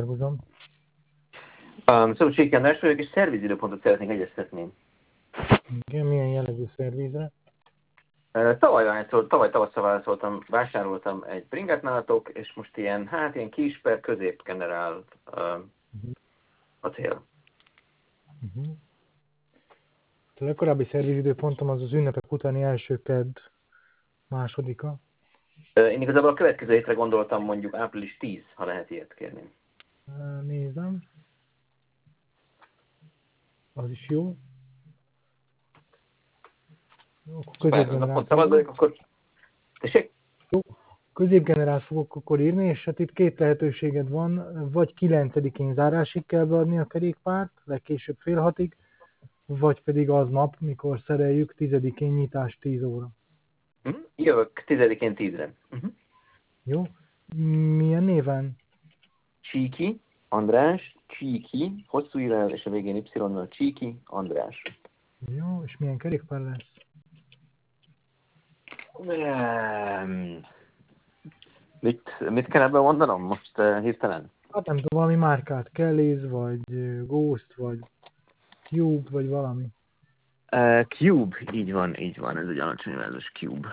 felhúzom. Szóval András vagyok, és szervizidőpontot szeretnék egyeztetni. Igen, milyen jellegű szervízre? Tavaly tavasszal válaszoltam, vásároltam egy bringát nálatok, és most ilyen kis per közép generál a cél. A legkorábbi szervízidőpontom az ünnepek utáni első kedd másodika. Én igazából a következő hétre gondoltam, mondjuk április 10, ha lehet ilyet kérni. Nézem. Az is jó. Középgenerált fogok akkor írni, és hát itt két lehetőséged van, vagy 9-én zárásig kell beadni a kerékpárt, legkésőbb fél 6-ig, vagy pedig aznap, mikor szereljük, 10-én nyitás 10 óra. Jövök 10-én 10-re. Jó. Milyen néven? Csíki András, Csíki, hosszú írás, és a végén Y-nal Csíki András. Jó, és milyen kerékpár lesz? Mit kell ebben mondanom most hirtelen? Hát nem tudom, valami márkát, Kelly's, vagy Ghost, vagy Cube, vagy valami. Cube, így van, ez egy alacsony vázos Cube.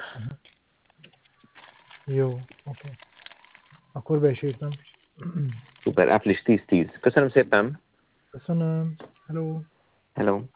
Jó, oké. Akkor be is írtam. Szuper, április 10-10. Köszönöm szépen. Köszönöm. Hello. Hello.